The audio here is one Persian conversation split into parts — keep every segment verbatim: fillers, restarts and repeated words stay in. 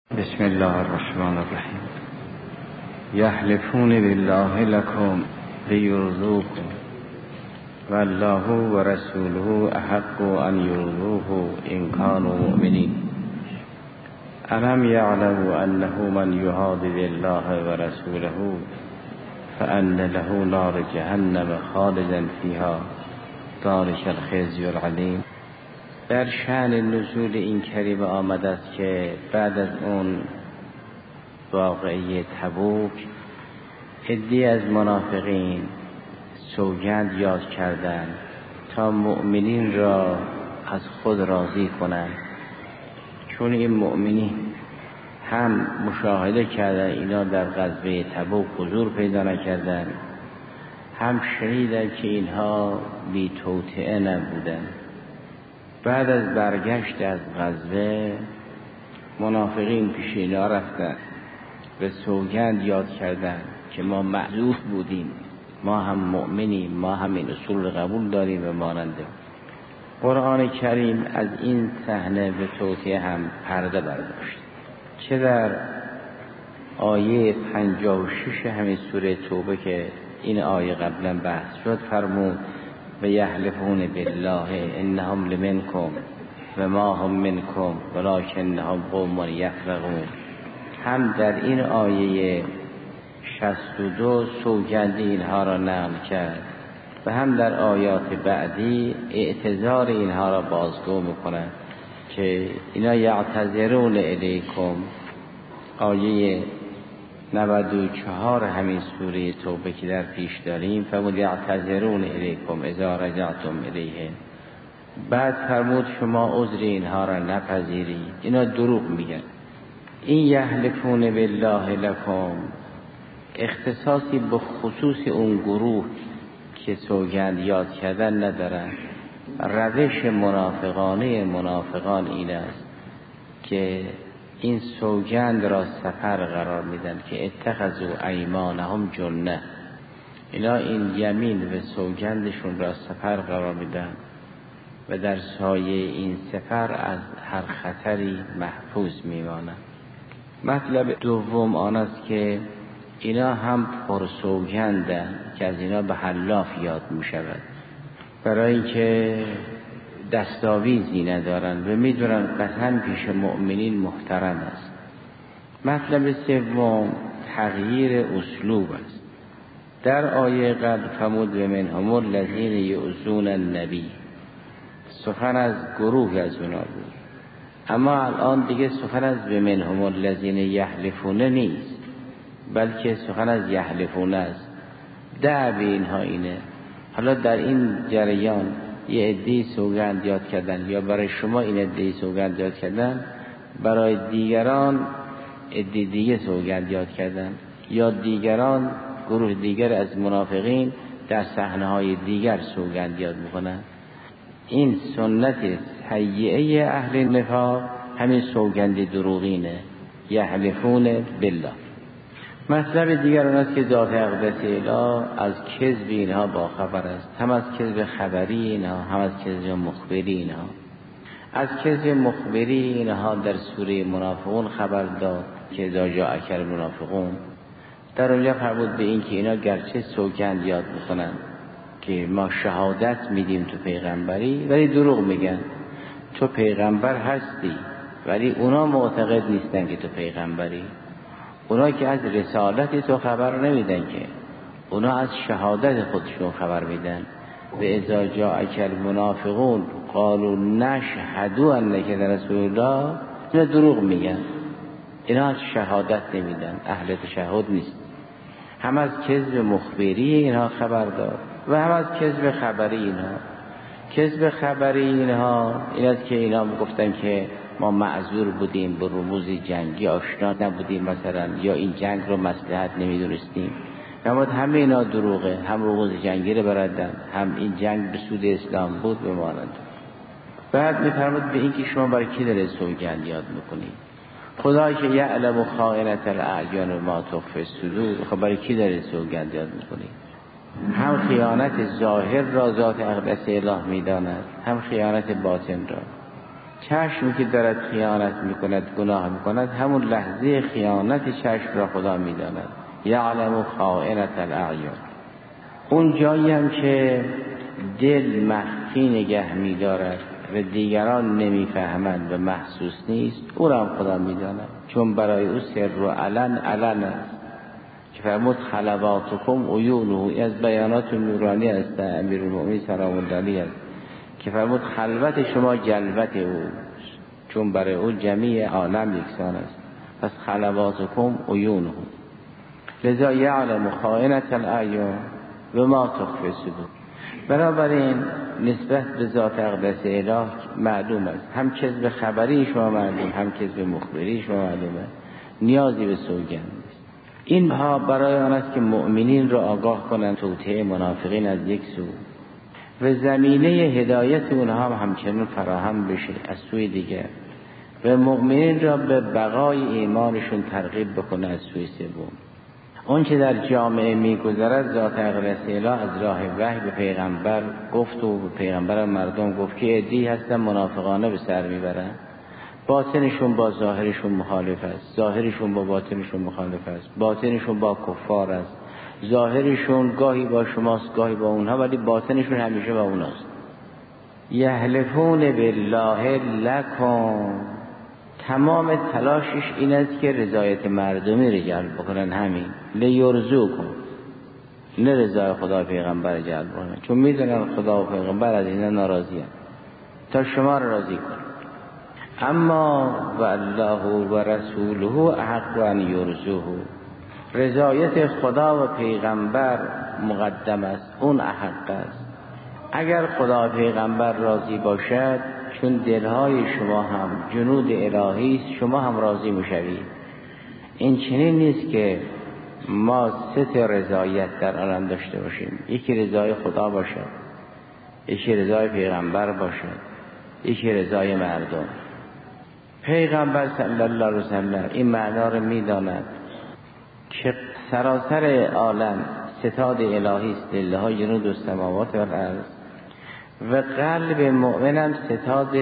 بسم الله الرحمن الرحیم. یحلفون بالله لکم لیرضوکم والله و رسوله احق ان یرضوه ان كانوا مؤمنین. الم یعلموا انه من یحادد الله و رسوله فان له نار جهنم خالدا فیها ذلک الخزی العلیم. در شأن نزول این کلمه آمده است که بعد از اون واقعه تبوک عده‌ای از منافقین سوگند یاد کردند تا مؤمنین را از خود راضی کنند، چون این مؤمنین هم مشاهده کردند اینا در غزوه تبوک حضور پیدا نکردند، هم شنیدند که اینها بی توطئه نبودند. بعد از برگشت از غزوه منافقین پیش اینا رفتن به سوگند یاد کردن که ما معذور بودیم، ما هم مؤمنیم، ما هم این اصول قبول داریم و ماننده. قرآن کریم از این صحنه به توطئه هم پرده برداشت، چه در آیه پنجاه و شش همین سوره توبه که این آیه قبلا بحث شد فرمود و یحلفون بالله انهم لمنکم و ما هم منکم ولکنهم قوم یفرقون. هم در این آیه شصت و دو سوگند اینها را نقل کرد و هم در آیات بعدی اعتذار اینها را بازگو میکنند که اینا یعتذرون الیکم. آیه نود و چهار همین سوره توبه که در پیش داریم فرمود یعتذرون الیکم اذا رجعتم الیه. بعد فرمود شما عذر اینها را نپذیرید، اینا دروغ میگن. این یحلفون بالله لکم اختصاصی به خصوص اون گروه که سوگند یاد کردن ندارن. روش منافقانه منافقان این است که این سوگند را سپر قرار میدن که اتخذوا ایمانهم جنه. اینا این یمین و سوگندشون را سپر قرار میدن و در سایه این سپر از هر خطری محفوظ میمانند. مطلب دوم آن است که اینا هم پرسوگندن که از اینا به حلاف یاد میشود، برای اینکه دستاویزی ندارن و میدونن قطعا پیش مؤمنین محترم است. مطلب سوم تغییر اسلوب است. در آیه قبل فرمود و منهم الذین یؤذون النبی، سخن از گروه از اونا بود، اما الان دیگه سخن از و منهم الذین یحلفون نیست، بلکه سخن از یحلفون است. دعوی اینها اینه. حالا در این جریان یه عده‌ای سوگند یاد کردن، یا برای شما این عده‌ای سوگند یاد کردن، برای دیگران عده دیگه سوگند یاد کردن، یا دیگران گروه دیگر از منافقین در صحنه‌های دیگر سوگند یاد میکنن. این سنت سیئه اهل نفاق همین سوگند دروغینه، یحلفون بالله. مطلب دیگر اون است که ذات اقدس اله از کذب اینها با خبر است، هم از کذب خبری اینها، هم از کذب مخبری اینها. از کذب مخبری اینها در سوره منافقون خبر داد که اذا جاءک المنافقون، در اونجا فرمود به این که اینا گرچه سوگند یاد میکنن که ما شهادت میدیم تو پیغمبری، ولی دروغ میگن. تو پیغمبر هستی ولی اونا معتقد نیستن که تو پیغمبری. اونا که از رسالت تو خبر نمیدن، که اونا از شهادت خودشون خبر میدن. و اذا جاءک المنافقون قالوا نشهد انک رسول الله، اینا دروغ میگن، اینا از شهادت نمیدن، اهل تشهد نیست. هم از کذب مخبری اینها خبر داد و هم از کذب خبری اینها. کذب خبری اینها این است که اینا گفتن که ما معذور بودیم، به رموز جنگی آشنا نبودیم مثلا، یا این جنگ رو مصلحت نمیدونستیم. اما همه اینا دروغه، هم رموز جنگی رو بردن، هم این جنگ به سود اسلام بود به مانند. بعد میفرمود به این که شما برای کی دارید سوگند یاد میکنید؟ خدایی که یعلم خائنة الاعین و ما تخفی الصدور، خب برای کی دارید سوگند یاد میکنید؟ هم خیانت ظاهر را ذات اقدس اله میداند، هم خیانت باطن را. چشمی که دارد خیانت میکند، گناه میکند، همون لحظه خیانت چشم را خدا میداند. یعلم خائنة الاعین. اون جایی هم که دل مخفی نگه میدارد و دیگران نمیفهمند و محسوس نیست، او را هم خدا میداند، چون برای او سر و علن علن است که فرمود خلواتکم عیونه. از بیانات نورانی است امیرالمؤمنین سلام الله علیه است که فرمود خلوت شما جلوت او، چون برای او جمیع عالم یکسان است. پس خلواتکم عیونه. لذا یعلم خائنة الاعین و ما تخفی الصدور. بنابراین نسبت به ذات اقدس اله معلوم است، هم کذب خبری شما معلوم، هم کذب مخبری شما معلومه، نیازی به سوگند نیست. اینها برای آن است که مؤمنین را آگاه کنند توطئه منافقین از یک سو و زمینه هدایت اونها هم همچنین فراهم بشه از سوی دیگر، و مؤمنین را به بقای ایمانشون ترغیب بکنه از سوی سوم. اون که در جامعه میگذرد ذات اقدس اله از راه وحی به پیغمبر گفت و به پیغمبر مردم گفت که عده‌ای هستن منافقانه به سر میبرن، باطنشون با ظاهرشون مخالف است، ظاهرشون با باطنشون مخالف است، باطنشون با کفار است، ظاهرشون گاهی با شماست گاهی با اونها، ولی باطنشون همیشه با اوناست. یحلفون بالله لکم. تمام تلاشش این است که رضایت مردمی رو جلب بکنن، همین لیرزوکم، نه رضای خدا پیغمبر جلب بکنن، چون میدونن خدا و پیغمبر از اینا ناراضی هستند تا شما رو راضی کنن. اما والله و رسوله احق ان یرزوه. رضایت خدا و پیغمبر مقدم است، اون احق است. اگر خدا و پیغمبر راضی باشد، چون دلهای شما هم جنود الهی است، شما هم راضی میشوید. این چنین نیست که ما سه تا رضایت در عالم داشته باشیم، یکی رضای خدا باشد، یکی رضای پیغمبر باشد، یکی رضای مردم. پیغمبر صلی الله علیه وسلم این معنا رو میداند که سراسر عالم ستاد الهی است، لله جنود السماوات و الارض، و قلب مؤمنم ستاد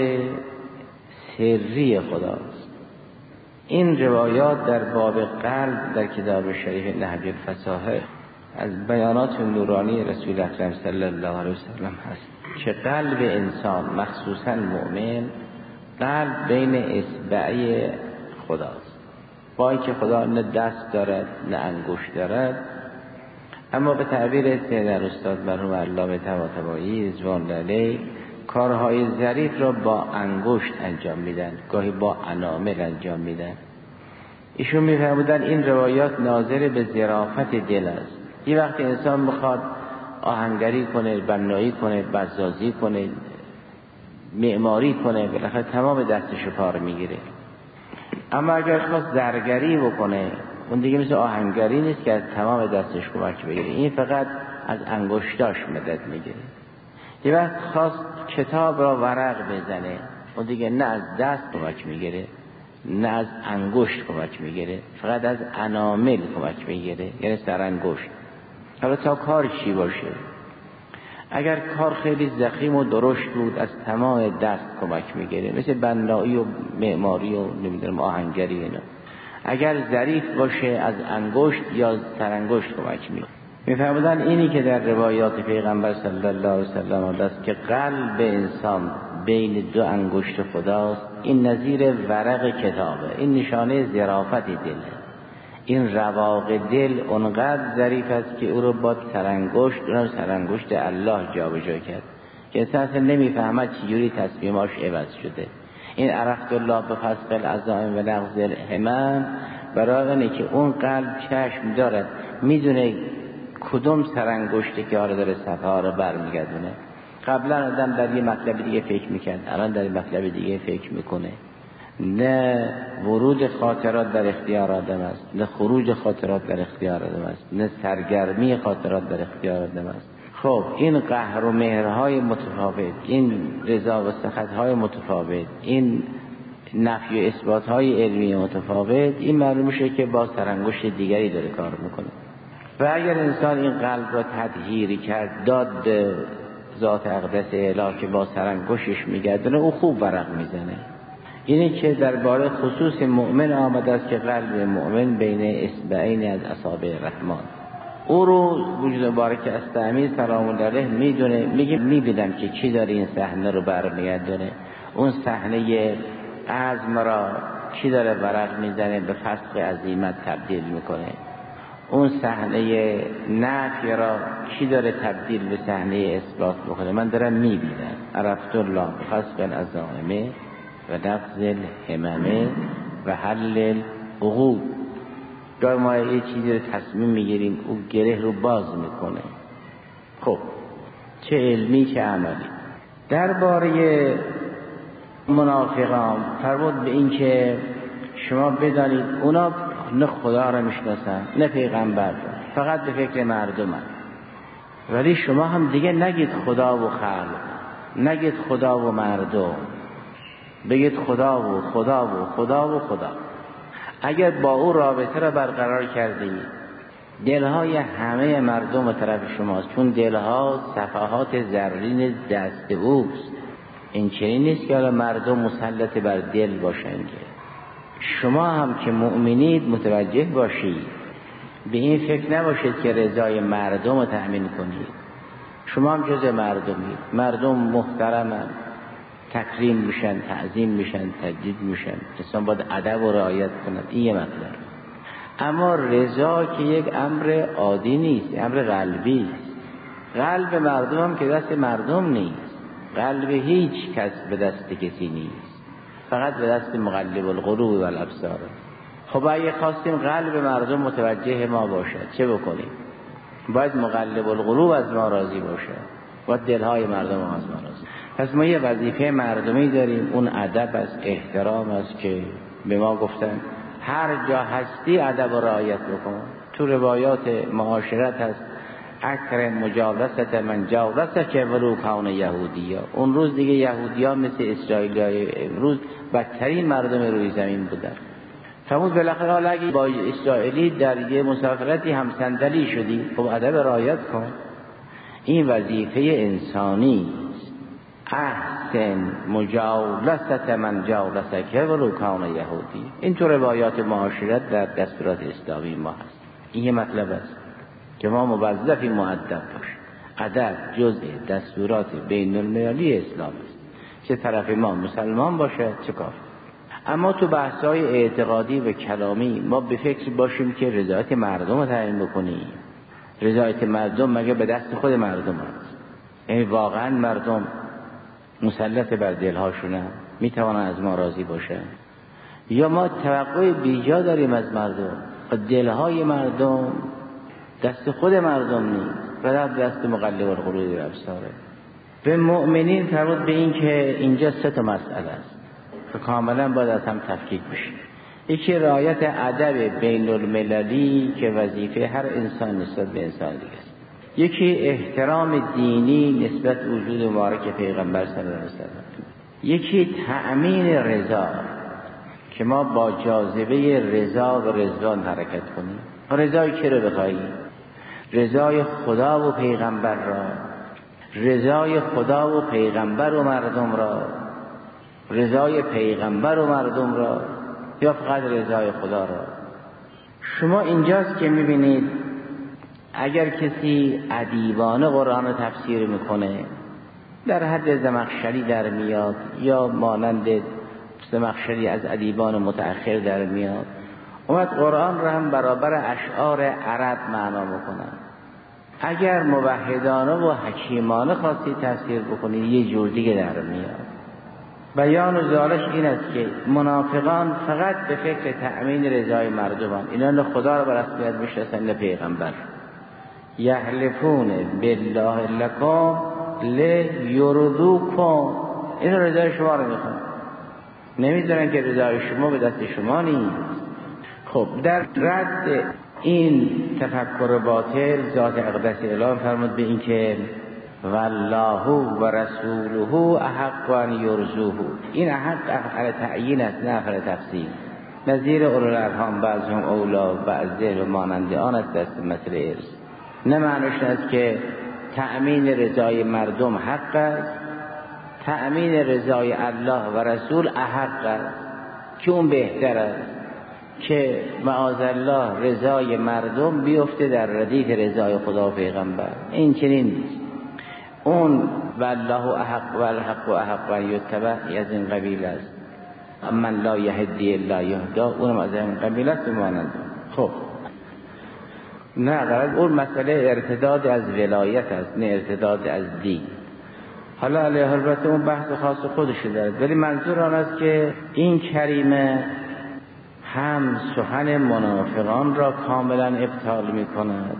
سری خداست. این روایات در باب قلب در کتاب شریف نهج الفصاحه از بیانات نورانی رسول اکرم صلی الله علیه وسلم هست که قلب انسان مخصوصا مؤمن قلب بین اصبعی خداست، با اینکه خدا نه دست دارد نه انگشت دارد، اما به تعبیر سید استاد مرحوم علامه طباطبایی رضوان الله علیه کارهای ظریف را با انگشت انجام میدن، گاهی با انامل انجام میدن. ایشون میفرمودن این روایات ناظر به ظرافت دل است. یه وقتی انسان میخواد آهنگری کنه، بنایی کنه، بزازی کنه، معماری کنه، بالاخره تمام دستش کار میگیره. اما اگر خواست زرگری بکنه، اون دیگه مثل آهنگری نیست که از تمام دستش کمک بگیره، این فقط از انگشتاش مدد میگیره. یه وقت خواست کتاب را ورق بزنه، اون دیگه نه از دست کمک میگیره نه از انگشت کمک میگیره، فقط از انامل کمک میگیره، یعنی سرانگشت. حالا تا کار چی باشه، اگر کار خیلی ضخیم و درشت بود از تمام دست کمک میگیره، مثل بنایی و معماری و نمیدونم آهنگری اینا. اگر ظریف باشه از انگشت یا سرانگشت کمک میگیره. میفرمودن اینی که در روایات پیغمبر صلی الله علیه وسلم است که قلب انسان بین دو انگشت خداست، این نظیر ورق کتابه، این نشانه ظرافت دله. این رواق دل اونقدر ظریف است که او رو با سرانگشت، اونم سرانگشت الله جابجا کرد که انسان اصلا نمیفهمد چجوری تصمیماش عوض شده. این عرفت الله به فسق العزائم و نقض الهمم، برای اینه که اون قلب چشم دارد، میدونه کدوم سرانگشتی که آره داره صفحه رو برمیگردونه. قبلا آدم در یه مطلب دیگه فکر میکرد، الان در یه مطلب دیگه فکر میکنه. نه ورود خاطرات در اختیار آدم است، نه خروج خاطرات در اختیار آدم است، نه سرگرمی خاطرات در اختیار آدم است. خب این قهر و مهرهای متفاوت، این رضا و سخطهای متفاوت، این نفی و اثباتهای علمی متفاوت، این معلوم میشه که با سرانگشت دیگری داره کار میکنه. و اگر انسان این قلب را تطهیری کرد، داد به ذات اقدس اله که با سرانگشتش میگردونه، او خوب ورق میزنه. اینه که درباره خصوص مؤمن آمده است که قلب مؤمن بین اصبعین از اصابع رحمان. او رو وجود مبارک است امیر سلام الله علیه میدونه، میگه میبینم که چی داره این صحنه رو برمیگردونه. اون صحنه عزم را چی داره ورق میزنه به فسق عزیمت تبدیل میکنه. اون صحنه نفی را چی داره تبدیل به صحنه اثبات بکنه. من دارم میبینم. عرفت الله فسق العزائمه و نقض الهممه و حل العقود. گاهی ما یه چیزی رو تصمیم میگیریم او گره رو باز میکنه. خب چه علمی چه عملی. درباره منافقان فرمود به این که شما بدانید اونا نه خدا را میشناسن نه پیغمبر، فقط به فکر مردمن. ولی شما هم دیگه نگید خدا و خلق، نگید خدا و مردم، بگید خدا و خدا و خدا و خدا. اگر با او رابطه را برقرار کردید دلهای همه مردم به طرف شماست، چون دلها صفحات زرین دست اوست. این چنین نیست که مردم مسلط بر دل باشند. شما هم که مؤمنید متوجه باشید، به این فکر نباشید که رضای مردم رو تأمین کنید. شما هم جز مردمید، مردم محترمن، تکریم میشن، تعظیم میشن، تجدید میشن، انسان باید ادب و رعایت کند. این یه مطلب. اما رضا که یک امر عادی نیست، امر قلبی است. قلب مردم هم که دست مردم نیست، قلب هیچ کس به دست کسی نیست، فقط به دست مقلب القلوب و الابصار. خب اگه خواستیم قلب مردم متوجه ما باشد چه بکنیم؟ باید مقلب القلوب از ما راضی باشد، باید دلهای مردم از ما راضی. پس ما یه وظیفه مردمی داریم، اون ادب است، احترام است که به ما گفتن هر جا هستی ادب و رعایت بکن. تو روایات معاشرت هست اکرم مجالست من جالست که ولو کان یهودی ها. اون روز دیگه یهودی ها مثل اسرائیلی های امروز بدترین مردم روی زمین بودن. فرمود بالاخره حالا اگه با اسرائیلی در یه مسافرتی هم صندلی شدی، خب ادب رعایت کن. این وظیفه انسانی است. احسن مجالست من جالست که ولو کان یهودی. این تو روایات معاشرت در دستورات اسلامی ما هست. این یه مطلب است که ما موظفی مؤدب باشیم. ادب جزء دستورات بین المللی اسلام است، چه طرف ما مسلمان باشه چه کافر. اما تو بحث‌های اعتقادی و کلامی ما به فکر باشیم که رضایت مردم رو تعیین بکنیم. رضایت مردم مگه به دست خود مردم هست؟ یعنی واقعا مردم مسلط بر دلهاشونه میتوانن از ما راضی باشن؟ یا ما توقع بیجا داریم از مردم و دلهای مردم دست خود مردم نیست، فقط دست مقلب القلوب و الابصار. به مؤمنین فرمود به این که اینجا سه تا مسئله است که کاملا باید از هم تفکیک بشه. یکی رعایت ادب بین المللی که وظیفه هر انسان نسبت به انسان دیگه است. یکی احترام دینی نسبت وجود مبارک پیغمبر صلی الله علیه و سلم. یکی تأمین رضا که ما با جاذبه رضا و رضوان حرکت کنیم. رضای کی رو بخواهیم؟ رضای خدا و پیغمبر را، رضای خدا و پیغمبر و مردم را، رضای پیغمبر و مردم را، یا فقط رضای خدا را؟ شما اینجاست که میبینید اگر کسی ادیبانه قرآن رو تفسیر میکنه در حد زمخشری در میاد یا مانند زمخشری از ادیبان متأخر در میاد، اومد قرآن رو هم برابر اشعار عرب معنا بکنن. اگر موحدانه و حکیمانه خواستی تفسیر بکنی یه جور دیگه در میاد. بیان و زالش این است که منافقان فقط به فکر تأمین رضای مردمان، اینا نه خدا رو بر رسمیت میشناسن نه پیغمبر. یحلفون بالله لکم لیرضوکم، این رضای شما رو میخوان، نمیدونن که رضای شما به دست شما نیست. خب در رد این تفکر باطل ذات اقدس اعلام فرمود به این که والله و رسوله احق ان یرضوه. این احق اهل تعیین است نه اهل تفصیل. نظیر اولو الارحام بعضهم اولا بعضه و مانند آن است دست مثل ارث. نه معنیش است که تأمین رضای مردم حق است تأمین رضای الله و رسول احق است که اون بهتر است که معاذالله رضای مردم بیفته در ردیف رضای خدا و پیغمبر. این چنین نیست. اون والله احق و الحق و احق و یتبع از این قبیل است. من لا یهدی الا یهدا، اونم از این قبیل است بمانند. خب نه غرض اون مسئله ارتداد از ولایت است، نه ارتداد از دین. حالا علیه البته اون بحث خاص خودش داره، ولی منظور آن است که این کریمه هم سخن منافقان را کاملا ابطال می کند،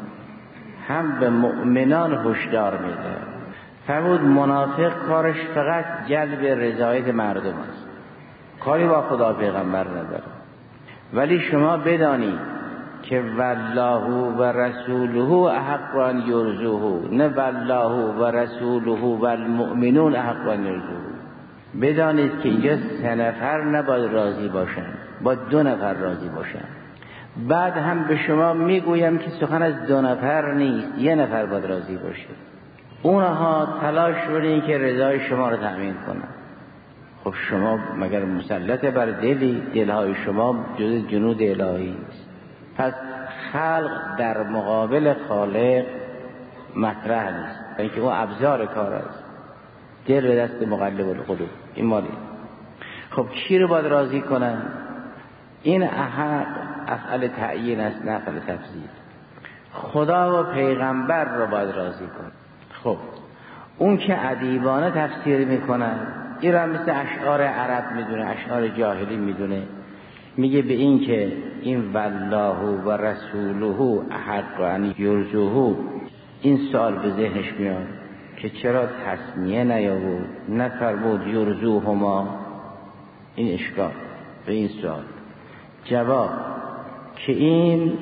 هم به مؤمنان هشدار میده. فرمود منافق کارش فقط جلب رضایت مردم است، کاری با خدا پیغمبر نداره. ولی شما بدانید که والله و رسوله احق ان یرضوه، نه والله و رسوله و المؤمنون احق ان یرضوه. بدانید که اینجا سه نفر نباید راضی باشند، با دو نفر راضی باشند. بعد هم به شما میگویم که سخن از دو نفر نیست، یه نفر باید راضی باشه. اونها تلاش کنید که رضای شما رو تأمین کنند. خب شما مگر مسلط بر دلی؟ دلهای شما جز جنود الهی است. پس خلق در مقابل خالق مطرح نیست، اینکه اون ابزار کار است. دل به دست مقلب القلوب، این مالی. خب کی رو باید راضی کنن؟ این احق افعل تعیین است، نه افعل تفضیل. خدا و پیغمبر رو باید راضی کن. خب اون که ادیبانه تفسیر میکنن، این را مثل اشعار عرب میدونه، اشعار جاهلی میدونه، میگه به این که این والله و رسوله احق ان یرضوه، این سوال به ذهنش میاد که چرا تسمیه نیاورد، نفرمود یرضوهما؟ این اشکال به این سوال. جواب که این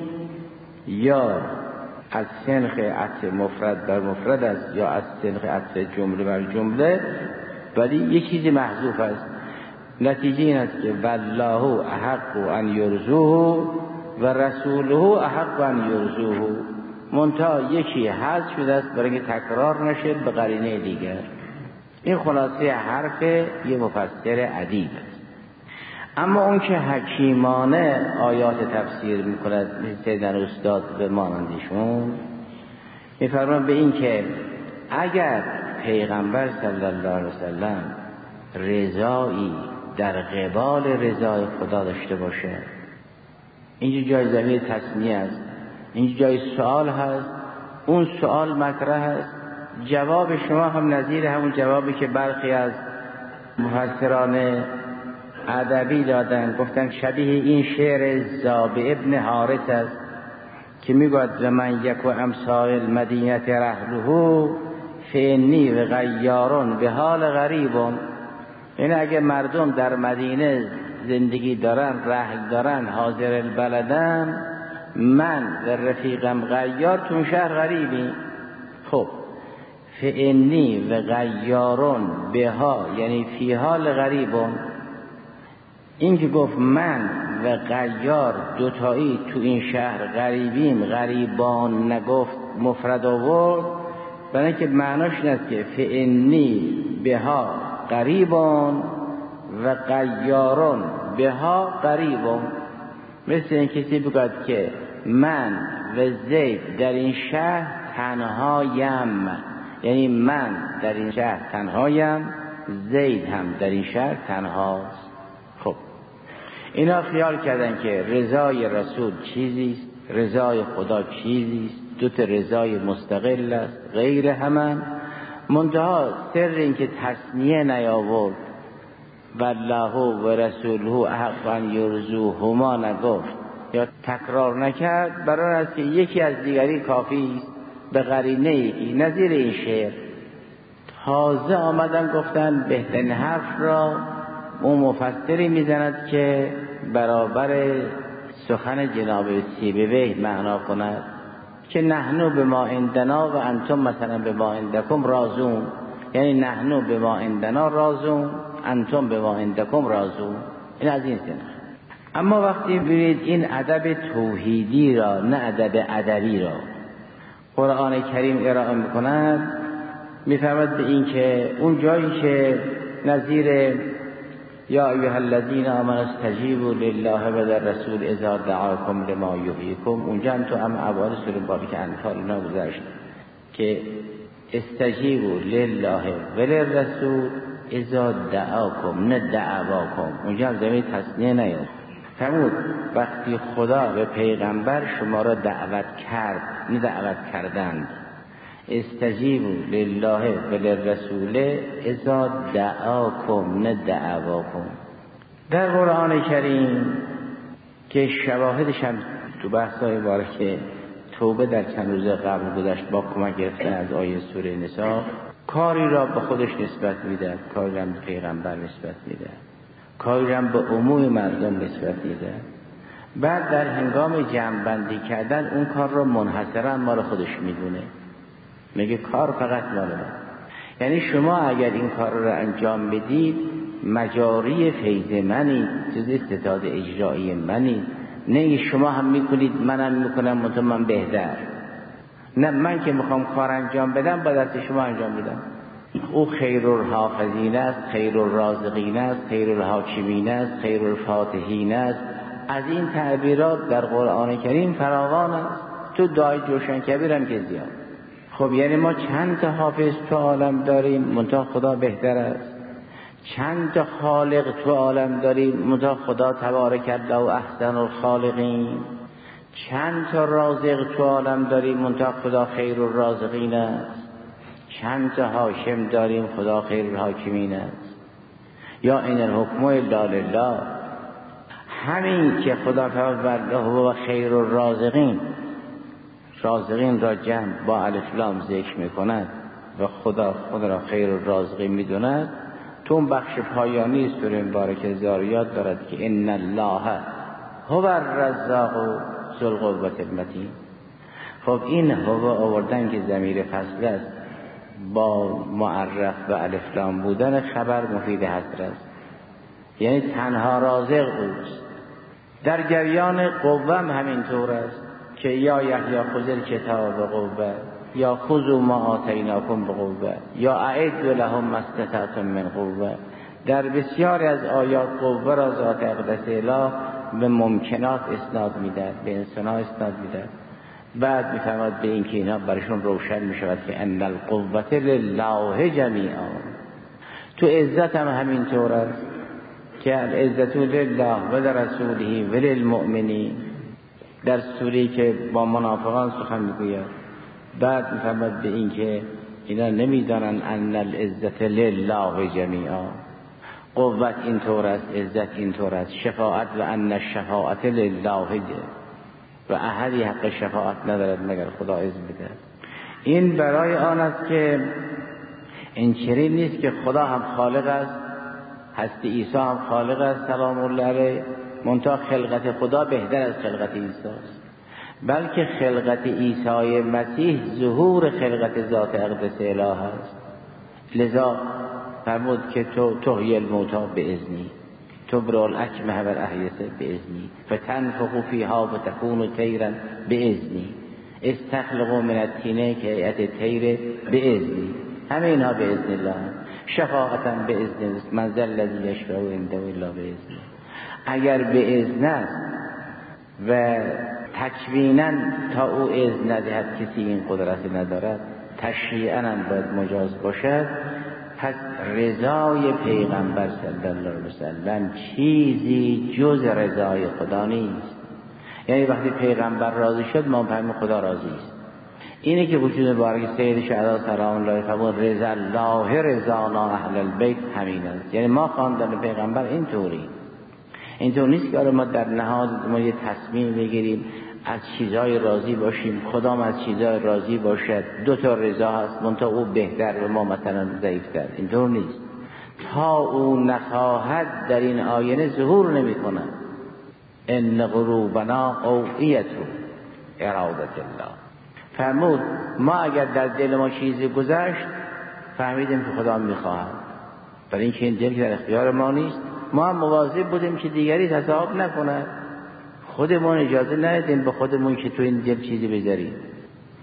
یا از سنخ عطف مفرد بر مفرد است یا از سنخ عطف جمله بر جمله، ولی یک چیزی محذوف است. نتیجه این است که والله احق ان یرضوه و رسوله احق ان یرضوه، منتها یکی حذف شده است برای اینکه تکرار نشه به قرینه دیگر. این خلاصه حرف یه مفسر ادیب است. اما اون که حکیمانه آیات تفسیر میکند مثل سیدنا استاد به مانندشون، میفرمان به این که اگر پیغمبر صلی الله علیه وسلم رضایی در قبال رضای خدا داشته باشه، اینجا جای ضمیر تثنیه است، اینجا جای سوال هست، اون سوال مطرح است. جواب شما هم نظیر همون جوابی که برخی از مفسران ادبی دادن، گفتن شبیه این شعر زابع ابن حارث است که میگوید و من یک و امثال مدینه رحله فینی و غیارون به حال غریبون. این اگه مردم در مدینه زندگی دارن، رحل دارن، حاضر البلدن، من و رفیقم غیار تو شهر غریبی. خب فینی و غیارون به ها یعنی فی حال غریبون. این که گفت من و غیار دوتایی تو این شهر غریبیم، غریبان نگفت، مفرد آورد، برای اینکه معناش این است که فعنی بها غریبان و غیارون بها غریبان. مثل این کسی بگوید که من و زید در این شهر تنهایم، یعنی من در این شهر تنهایم، زید هم در این شهر تنهاست. خب اینا خیال کردن که رضای رسول چیزیست، رضای خدا چیزیست، دو تا رضای مستقل است، غیر همان. منتها سر این که تثنیه نیاورد، والله و رسوله احق ان یرضوهما نگفت یا تکرار نکرد، برای است که یکی از دیگری کافی است به قرینه یکی، نظیر این شعر. تازه آمدن گفتن بهترین حرف را اون مفسری میزند که برابر سخن جناب سیبویه معنا کند که نحنو به ما عندنا و انتم مثلا به ما عندکم رازون، یعنی نحنو به ما عندنا رازون، انتم به ما عندکم رازون. این از این سنخ. اما وقتی ببینید این ادب توحیدی را، نه ادب ادبی را قرآن کریم ارائه میکند، میفرماد به این که اون جایی که نظیر یا ایها الذین آمنوا استجیبوا لله و للرسول اذا دعاکم لما یحییکم، اونجا هم تو هم اول سوره بارک انفال اینا گذشت که استجیبوا لله و للرسول اذا دعاکم نه دعواکم، اونجا هم زمین تصنیه نیست. فرمود وقتی خدا به پیغمبر شما را دعوت کرد نه دعوت کردند. استجیبوا لله و للرسول اذا دعاکم نه دعواکم. در قرآن کریم که شواهدش هم تو بحث‌های بارکه توبه در چند روز قبل گذشت با کمک گرفتن از آیه سوره نساء، کاری را به خودش نسبت میده، کاری را به پیغمبر نسبت میده، کاری را به عموم مردم نسبت میده. بعد در هنگام جمع بندی کردن اون کار را منحصرا مال خودش میدونه، میگه کار فقط مال من. یعنی شما اگر این کار را انجام بدید مجاری فیض منید، جز استعداد اجرایی منید. نه شما هم میکنید منم میکنم منتها من بهتر. نه من که میخوام کار انجام بدم با دست شما انجام بدم. او خیر الحافظین است، خیر الرازقین است، خیر الحاکمین است، خیر الفاتحین است. از این تعبیرات در قرآن کریم فراوان است. تو دعای جوشن کبیر هم که زیاد. خب یعنی ما چند تا حافظ تو عالم داریم منتها خدا بهتر است. چند تا خالق تو عالم داریم منتها خدا تبارک الله و احسن الخالقین. چند تا رازق تو عالم داریم منتها خدا خیر الرازقین است. چند تا حاکم داریم خدا خیر الحاکمین است. یا این الحکم الا لله، همین که خدا فرمود و خیر الرازقین، رازقین را جمع با الف لام ذکر میکند و خدا خود را خیر الرازقین میدوند. تو اون بخش پایانی سوره مبارکه زاریات دارد که ان الله هو الرزاق ذو القوة المتین. خب این هو آوردن که ضمیر فصل است با معرف و الف لام بودن خبر مفید حصر است، یعنی تنها رازق اوست. در جریان قوه هم همینطور است که یا یحیی خذ الکتاب بقوه یا خذوا ما آتیناکم بقوه یا اعدوا لهم ما استطعتم من قوه. در بسیاری از آیات قوه را ذات اقدس اله به ممکنات اسناد میدهد، به انسان‌ها اسناد میدهد. بعد میفرماد به این که اینا برشون روشن میشود که ان القوة لله جمیعا. تو عزت هم همینطور است که العزت لله و لرسوله و للمؤمنین، در سوری که با منافقان سخن میگوید. بعد میفرماد به این که اینا نمیدانن ان العزت لله جمیعا. قوت اینطور است، عزت اینطور است، شفاعت و ان الشفاعت لله و احدی حق شفاعت ندارد مگر خدا اذن بده. این برای آن است که این چنین نیست که خدا هم خالق است، هستی عیسی هم خالق است سلام الله علیه، منتها خلقت خدا بهتر از خلقت عیسی است. بلکه خلقت عیسی مسیح ظهور خلقت ذات اقدس اله است. لذا فرمود که تو تحیی الموتی باذنی، تبرئ الاکمه والاحیس باذنی، فتنفخ فیها وتكون طیرا باذنی، استخلق من الطین کهیئت طیر باذنی. همه اینها باذن الله. شفاعتا باذن من ذا الذی یشفع عنده الا باذنه. اگر به اذن است و تکوینا تا او اذن ندهد کسی این قدرت ندارد، تشریعا هم باید مجاز باشد. پس رضای پیغمبر صلی الله علیه وسلم چیزی جز رضای خدا نیست. یعنی وقتی پیغمبر راضی شد ما فهمیم خدا راضی است. اینه که وجود مبارک سید شهدا سلام الله فرمود رضا الله رضانا اهل البیت همین است. یعنی ما خاندان پیغمبر اینطوری. اینطور نیست که ما در نهاد ما یه تصمیم بگیریم از چیزهای راضی باشیم، خدا هم از چیزهای راضی باشد. دو تا رضا هست منتها او بهتر و ما مثلا ضعیفتر. اینطور نیست. تا او نخواهد در این آینه ظهور نمی کند. ان قلوبنا اوعیة ارادة الله. فرمود ما اگر در دل ما چیزی گذشت فهمیدیم که خدا میخواهد، برای اینکه این دل که در اختیار ما نیست. ما هم مواظب بودیم که دیگری تصاحب نکند. خودمون اجازه ندادیم به خودمون که تو این دل چیزی بذاریم.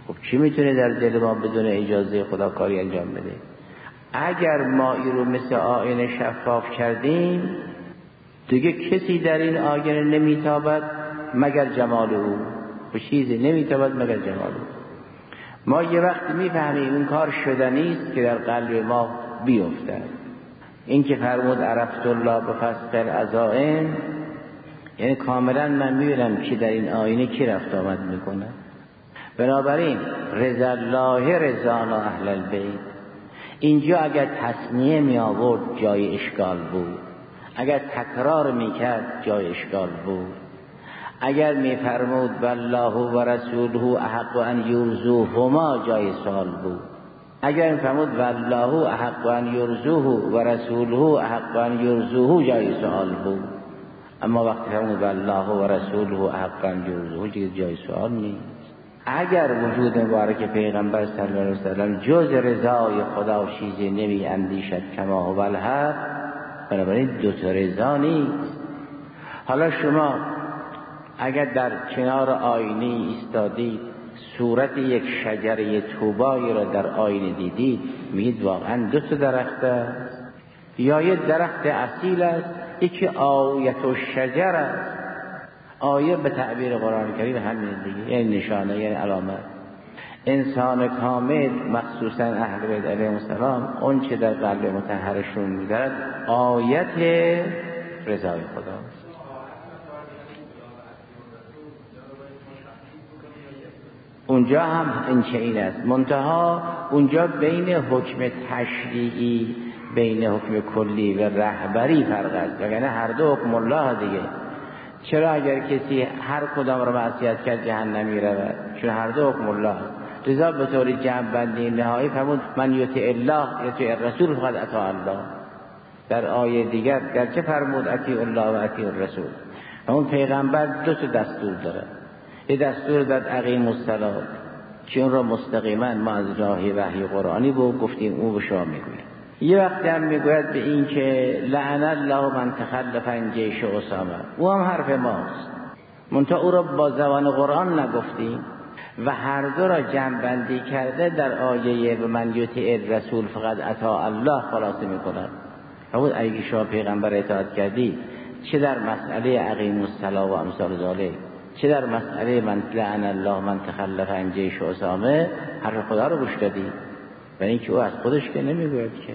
خب چی میتونه در دل ما بدون اجازه خدا کاری انجام بده؟ اگر ما این رو مثل آینه شفاف کردیم دیگه کسی در این آینه نمیتابد مگر جمال او، به چیزی نمیتابد مگر جمال او. ما یه وقت میفهمیم این کار شدنی است که در قلب ما بیفتد. این که فرمود عرفت الله به فسق العزائم، یعنی کاملا من میبینم که در این آینه کی رفت آمد میکنه. بنابراین رضا الله رضانا اهل البیت، اینجا اگر تصنیه می آورد جای اشکال بود، اگر تکرار میکرد جای اشکال بود، اگر میفرمود والله و رسوله احق ان یرضوهما جای سوال بود، اگر میفرمود والله احق ان یرضوه و رسوله احق ان یرضوه جای سوال بود. اما وقتی فرمود والله و رسوله احق ان یرضوه جای سوال نیست. اگر وجود مبارک پیغمبر صلی الله علیه وسلم جز رضای خدا چیزی نمی اندیشد کما هو الحق، بنابراین دو تا رضا نیست. حالا شما اگر در کنار آینه ایستادید صورت یک شجره طوبایی را در آینه دیدید، میگید واقعا دو تا درخت است یا یک درخت اصیل است، یکی آیت الشجر است. آیه به تعبیر قرآن کریم همین دیگه، یعنی نشانه، یعنی علامت. انسان کامل مخصوصا اهل بیت علیهم السلام اون چه در قلب مطهرشون می‌دارد آیت رضای خداست. اونجا هم این چه این است، منتها اونجا بین حکم تشریعی بین حکم کلی و رهبری فرق است، وگرنه هر دو حکم الله دیگه. چرا اگر کسی هر کدام را معصیت کرد جهنمی رود؟ چون هر دو حکم الله است. لذا به طور جمع بندی نهایی فرمود من یطیع الله یطیع الرسول فقد اطاع الله. در آیه دیگر گرچه فرمود اطیع الله و اطیع الرسول، اون پیغمبر دو تا دستور داره. یه دستور داد اقیم الصلاة که اون را مستقیما ما از راه وحی قرآنی بود گفتیم او به شما میگوید. یه وقتی هم میگوید به این که لعن الله من تخلف عن جیش اسامه، او هم حرف ماست، منتها او را با زبان قرآن نگفتیم و هر دو را جمع بندی کرده در آیه و من یطیع الرسول فقد اطاع الله خلاصه میکند. فرمود اگه شما پیغمبر اطاعت کردی، چه در مسئله اقیم الصلاة و امثال ذالک، چه در مسئله من لعن الله من تخلف عن جیش اسامه، حرف خدا رو گوش دادی. و این که او از خودش که نمیگوید که.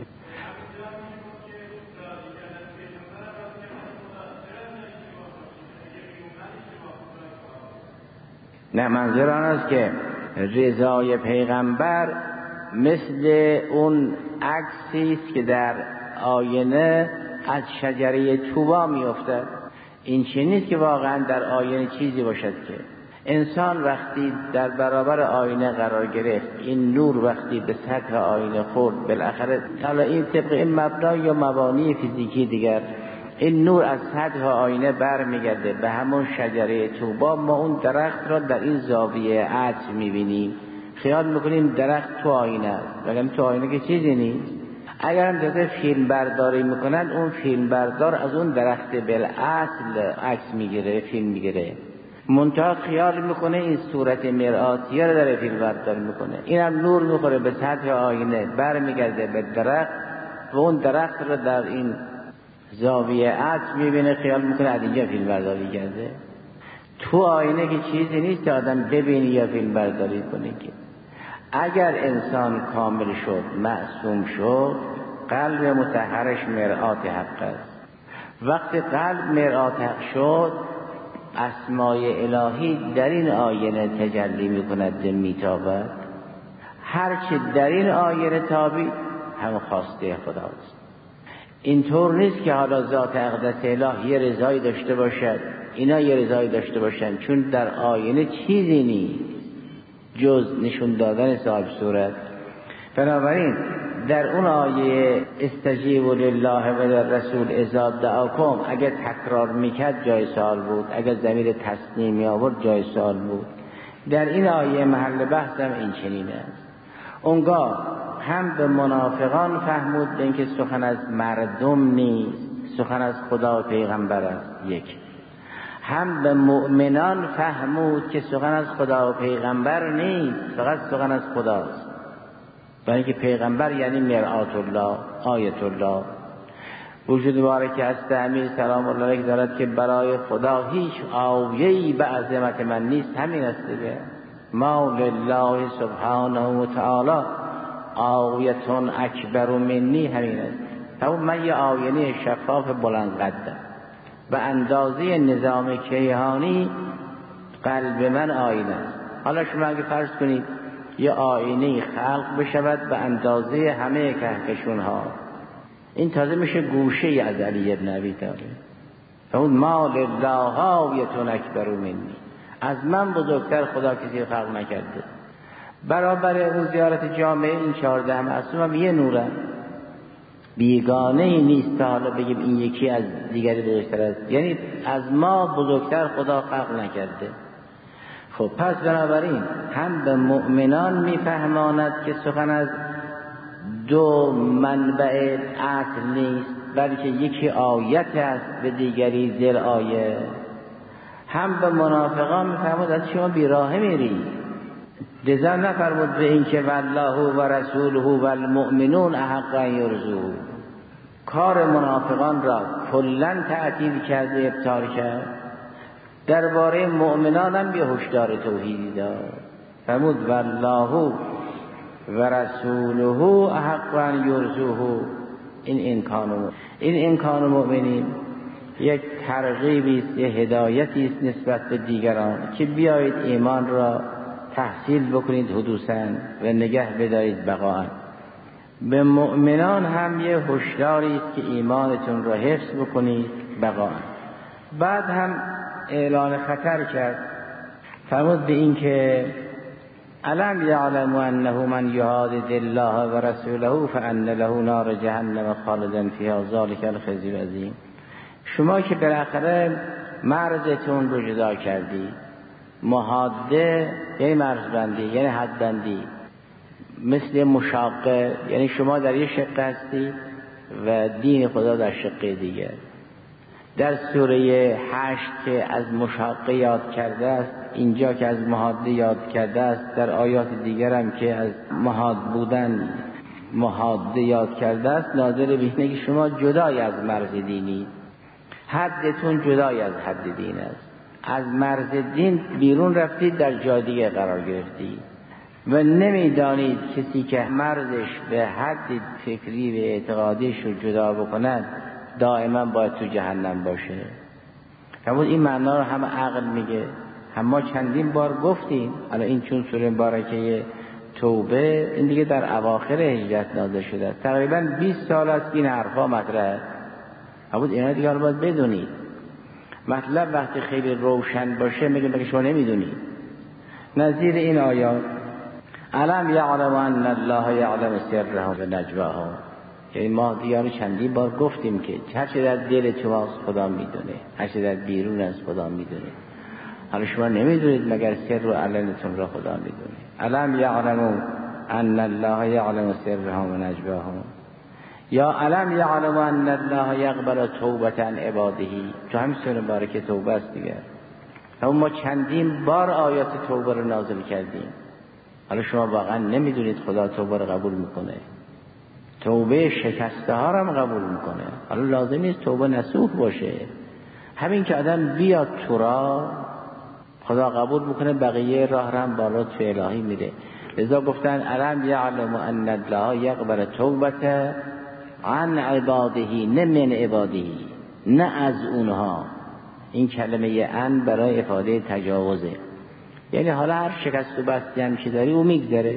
نه، منظور آن است که رضای پیغمبر مثل اون عکسی است که در آینه از شجره طوبا میافتد. این چیز نیست که واقعا در آینه چیزی باشد که انسان وقتی در برابر آینه قرار گرفت، این نور وقتی به سطح آینه خورد، بالاخره حالا این طبق این مبنا یا مبانی فیزیکی دیگر، این نور از سطح آینه بر میگرده به همون شجره طوبا. ما اون درخت را در این زاویه عطر میبینیم، خیال میکنیم درخت تو آینه است، ولی تو آینه که چیزی نیست. اگر هم داده فیلم برداری میکنن، اون فیلم بردار از اون درخت بالاصل عکس میگیره، فیلم میگیره، منتها خیال میکنه این صورت مرآتیه رو داره فیلم برداری میکنه. این هم نور میخوره به سطح آینه، بر میگرده به درخت و اون درخت رو در این زاویه عطر میبینه، خیال میکنه از اینجا فیلم برداری کرده. تو آینه که چیزی نیست که آدم ببینی یا فیلم برداری کنه. که اگر انسان کامل شد، معصوم شد، قلب مطهرش مرآت حق است. وقتی قلب مرآت حق شد، اسمای الهی در این آینه تجلی میکند، میتابد. هرچه در این آینه تابید هم خواسته خداست. اینطور نیست که حالا ذات اقدس اله یه رضایی داشته باشد، اینا یه رضایی داشته باشن، چون در آینه چیزی نیست جز نشون دادن صاحب صورت. بنابراین در اون آیه استجیبوا لله و للرسول اذا دعاکم، اگر تکرار میکرد جای سوال بود، اگر ضمیر تسنیم می آورد جای سوال بود. در این آیه محل بحثم این چنین است. اونگاه هم به منافقان فهمود به اینکه سخن از مردم نیست، سخن از خدا و پیغمبر است. یک، هم به مؤمنان فهمود که سخن از خدا و پیغمبر نیست، فقط سخن از خداست. برای اینکه پیغمبر یعنی مرآت الله، آیت الله. وجود مبارک هست امیر سلام الله علیه دارد که برای خدا هیچ آیه‌ای به عظمت من نیست. همین است دیگه. ما لله سبحانه و تعالی آیتون اکبر منی، همین است. همون من یه آینه شفاف بلند قدم به اندازه نظام کیهانی قلب من آینه است. حالا شما اگه فرض کنید یه آینه خلق بشود به اندازه همه کهکشون ها، این تازه میشه گوشه از علی ابن ابی طالب. اون ما لله آیتون اکبر منی، از من بزرگتر خدا کسی خلق نکرده. برابر اون زیارت جامعه این چهارده معصوم هم یه نورن، بیگانه ای نیست تا حالا بگیم این یکی از دیگری بزرگتر است. یعنی از ما بزرگتر خدا خلق نکرده. خب پس بنابراین هم به مؤمنان میفهماند که سخن از دو منبع اصل نیست، بلکه یکی آیت است به دیگری زیر آیه. هم به منافقان میفهمد از شما بیراه میری، لذا نفرمود به این که والله و رسوله و المؤمنون احق ان یرضوه. کار منافقان را کلن تعطیل کرد و ابطال کرد. درباره مؤمنان هم یه هشدار توحیدی داد، فرمود والله و رسوله احق ان یرضوه. این امکان این امکان مؤمنین یک ترغیبی است، یک هدایتی است نسبت به دیگران که بیایید ایمان را تحصیل بکنید حدوثاً و نگه بدارید بقاءً. به مؤمنان هم یه هشداری است که ایمانتون را حفظ بکنید بقاءً. بعد هم اعلان خطر کرد، فرمود به این که الم یعلم انه من یحادد الله و رسوله فان له نار جهنم خالدا فیها ذلک الخزی العظیم. شما که بالاخره مرزتون رو جدا کردی، محاده یعنی مرزبندی یعنی حدبندی، مثل مشاقه یعنی شما در یک شقه هستی و دین خدا در شقه دیگر. در سوره هشت که از مشاقه یاد کرده است، اینجا که از محاده یاد کرده است، در آیات دیگر هم که از محاد بودن محاده یاد کرده است، ناظر به اینه که شما جدای از مرز دینی، حدتون جدای از حد دین است. از مرز دین بیرون رفتید، در جای دیگه قرار گرفتید و نمیدانید کسی که مرزش به حد فکری و اعتقادیش رو جدا بکند دائما باید تو جهنم باشه. همون این معنا رو هم عقل میگه، هم ما چندین بار گفتیم. الان این چون سوره مبارکه توبه این دیگه در اواخر هجرت نازل شده، تقریبا بیست سال است این حرفا مطرحه. همون اینا دیگه رو باید بدونید. مطلب وقتی خیلی روشن باشه میگه مگه شما نمیدونید. نظیر این آیات الم یعلم ان الله یعلم سرهم و نجواهم، یعنی ما دیگه چندین بار گفتیم که هر چه در دل شماست خدا میدونه، هر چه در بیرون از خدا میدونه. حالا شما نمیدونید مگر سر و علنتون را خدا میدونه. الم یعلم ان الله یعلم سرهم و نجواهم، یا علم یعلم ان الله یقبل توبة عباده، تو همین سوره مبارکه توبه است دیگه. اما ما چندین بار آیات توبه رو نازل کردیم. حالا شما واقعا نمیدونید خدا توبه رو قبول میکنه، توبه شکسته ها رو هم قبول میکنه. حالا لازم نیست توبه نصوح باشه، همین که آدم بیاد تو را خدا قبول میکنه، بقیه راه رو هم با لطف الهی میره. لذا گفتن علم یعلم ان الله یقبل توبة عن عباده، نه من عباده، نه از اونها. این کلمه ان برای افاده تجاوزه، یعنی حالا هر شکست و بستی هم که داری او میگذره،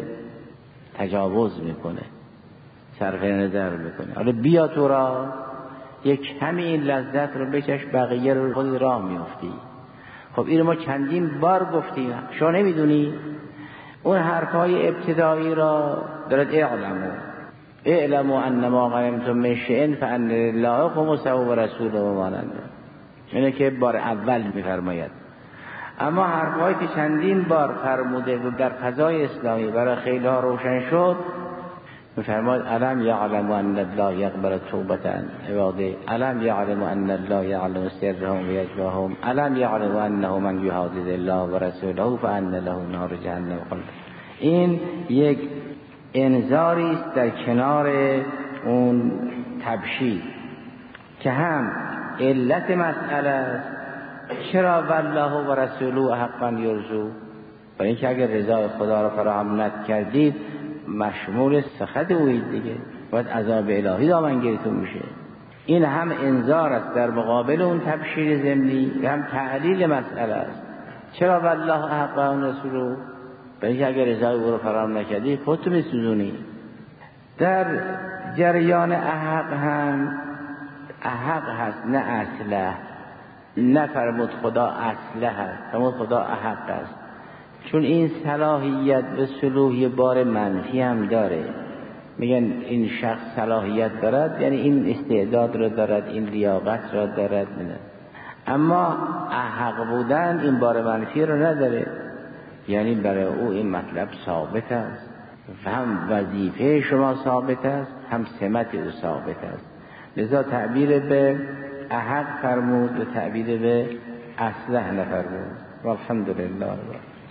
تجاوز میکنه، صرف نظر میکنه. حالا بیا تو را یک کمی این لذت رو بچش، بقیه رو خود راه میافتی. خب این ما چندین بار گفتیم، شما نمیدونی. اون حرفای ابتدایی را دارد اعلمو اعلموا انما غنمتم من شیء فان لله خمسه و رسوله و ماننده، اینه که بار اول میفرماید. اما حرفایی که چندین بار فرموده و در فضای اسلامی برای خیلی ها روشن شد، می‌فرماید الم یعلم ان الله یقبل توبة عباده، الم یعلم ان الله یعلم سرهم و یجواهم، الم یعلم انه من یحادد الله و رسوله فان له نار جهنم خالد. این یک انذاری است در کنار اون تبشیر که هم علت مسئله است. چرا والله و رسوله حقا یرجو؟ برای اینکه اگر رضای خدا را فراهم نکردید مشمول سخط اوید دیگه، باید عذاب الهی دامنگیرتون میشه. این هم انذار است در مقابل اون تبشیر ضمنی و هم تعلیل مسئله است. چرا والله حقا و رسوله؟ برای اینکه اگر رضای او را فراهم نکردید خودتون میسوزونی. در جریان احق هم احق هست نه اصله، نه فرمود خدا اصله هست، فرمود خدا احق است، چون این صلاحیت به صلوحی بار منفی هم داره. میگن این شخص صلاحیت دارد یعنی این استعداد را دارد، این لیاقت را دارد، نه. اما احق بودن این بار منفی را نداره، یعنی برای او این مطلب ثابت است و هم وظیفه شما ثابت است هم سمت او ثابت است. لذا تعبیر به احق فرمود و تعبیر به اصلح نفرمود. والحمدلله.